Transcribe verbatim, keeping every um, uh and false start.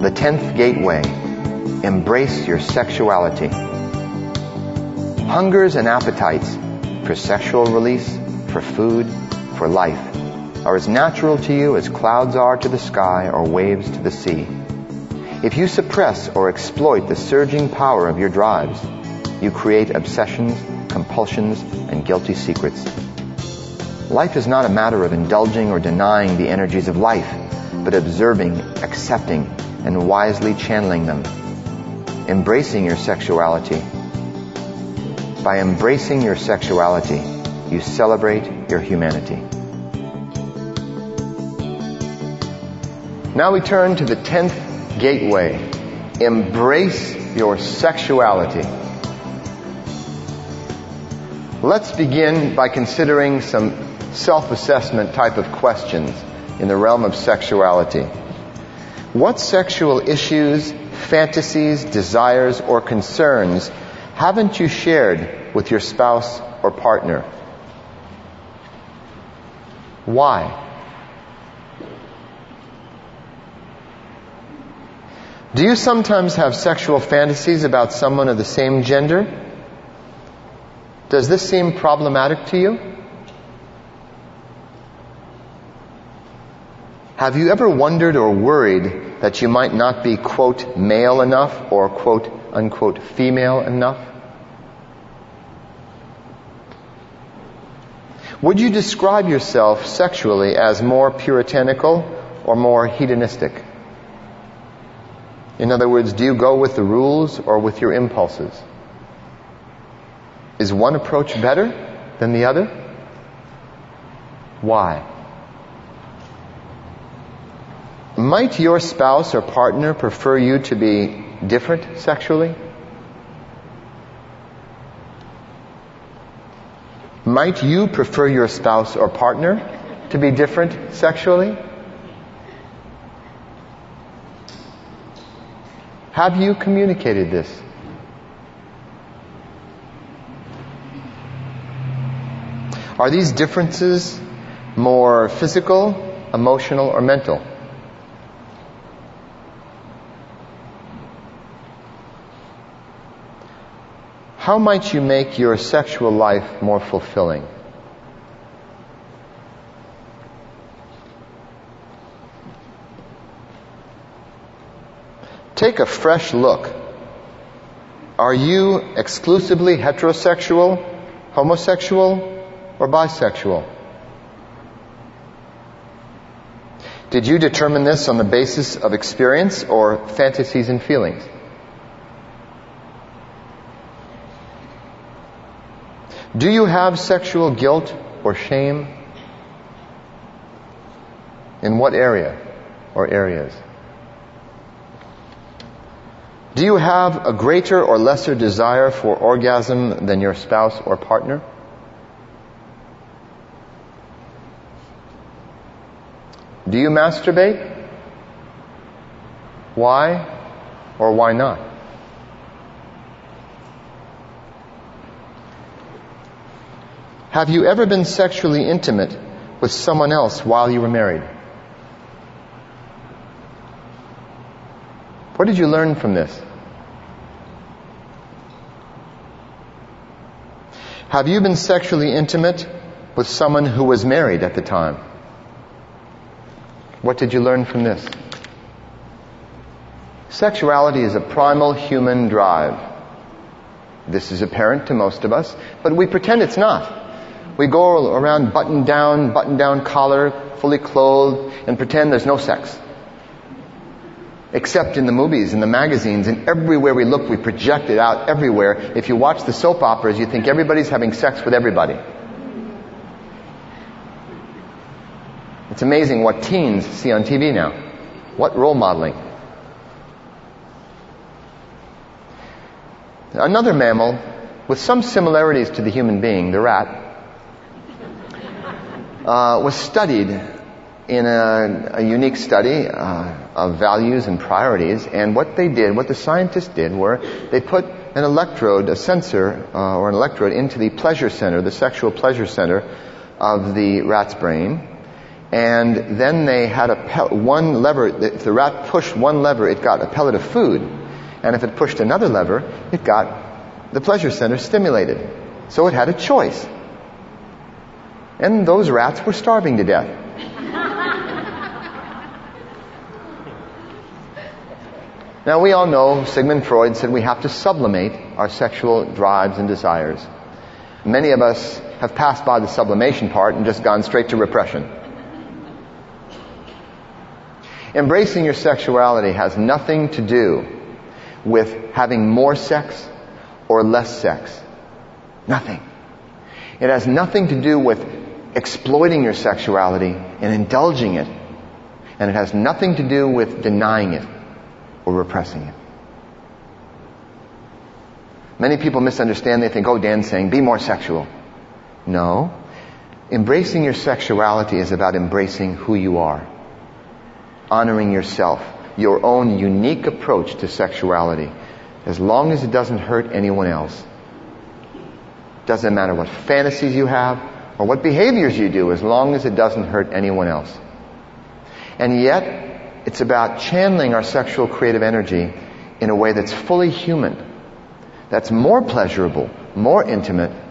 The tenth gateway. Embrace your sexuality. Hungers and appetites for sexual release, for food, for life, are as natural to you as clouds are to the sky or waves to the sea. If you suppress or exploit the surging power of your drives, you create obsessions, compulsions, and guilty secrets. Life is not a matter of indulging or denying the energies of life, but observing, accepting, and wisely channeling them. Embracing your sexuality. By embracing your sexuality, you celebrate your humanity. Now we turn to the tenth gateway. Embrace your sexuality. Let's begin by considering some self-assessment type of questions in the realm of sexuality. What sexual issues, fantasies, desires, or concerns haven't you shared with your spouse or partner? Why? Do you sometimes have sexual fantasies about someone of the same gender? Does this seem problematic to you? Have you ever wondered or worried that you might not be, quote, male enough or, quote, unquote, female enough? Would you describe yourself sexually as more puritanical or more hedonistic? In other words, do you go with the rules or with your impulses? Is one approach better than the other? Why? Might your spouse or partner prefer you to be different sexually? Might you prefer your spouse or partner to be different sexually? Have you communicated this? Are these differences more physical, emotional, or mental? How might you make your sexual life more fulfilling? Take a fresh look. Are you exclusively heterosexual, homosexual, or bisexual? Did you determine this on the basis of experience or fantasies and feelings? Do you have sexual guilt or shame? In what area or areas? Do you have a greater or lesser desire for orgasm than your spouse or partner? Do you masturbate? Why or why not? Have you ever been sexually intimate with someone else while you were married? What did you learn from this? Have you been sexually intimate with someone who was married at the time? What did you learn from this? Sexuality is a primal human drive. This is apparent to most of us, but we pretend it's not. We go around buttoned down, buttoned down collar, fully clothed, and pretend there's no sex. Except in the movies, in the magazines, and everywhere we look, we project it out everywhere. If you watch the soap operas, you think everybody's having sex with everybody. It's amazing what teens see on T V now. What role modeling. Another mammal with some similarities to the human being, the rat, uh, was studied in a, a unique study uh, of values and priorities. And what they did, what the scientists did, were they put an electrode, a sensor, uh, or an electrode into the pleasure center, the sexual pleasure center of the rat's brain. And then they had a pel- one lever. If the rat pushed one lever, it got a pellet of food. And if it pushed another lever, it got the pleasure center stimulated. So it had a choice. And those rats were starving to death. Now we all know Sigmund Freud said we have to sublimate our sexual drives and desires. Many of us have passed by the sublimation part and just gone straight to repression. Embracing your sexuality has nothing to do with having more sex or less sex. Nothing. It has nothing to do with exploiting your sexuality and indulging it. And it has nothing to do with denying it or repressing it. Many people misunderstand. They think, oh, Dan's saying, be more sexual. No. Embracing your sexuality is about embracing who you are. Honoring yourself. Your own unique approach to sexuality. As long as it doesn't hurt anyone else. Doesn't matter what fantasies you have or what behaviors you do, as long as it doesn't hurt anyone else. And yet, it's about channeling our sexual creative energy in a way that's fully human. That's more pleasurable, more intimate,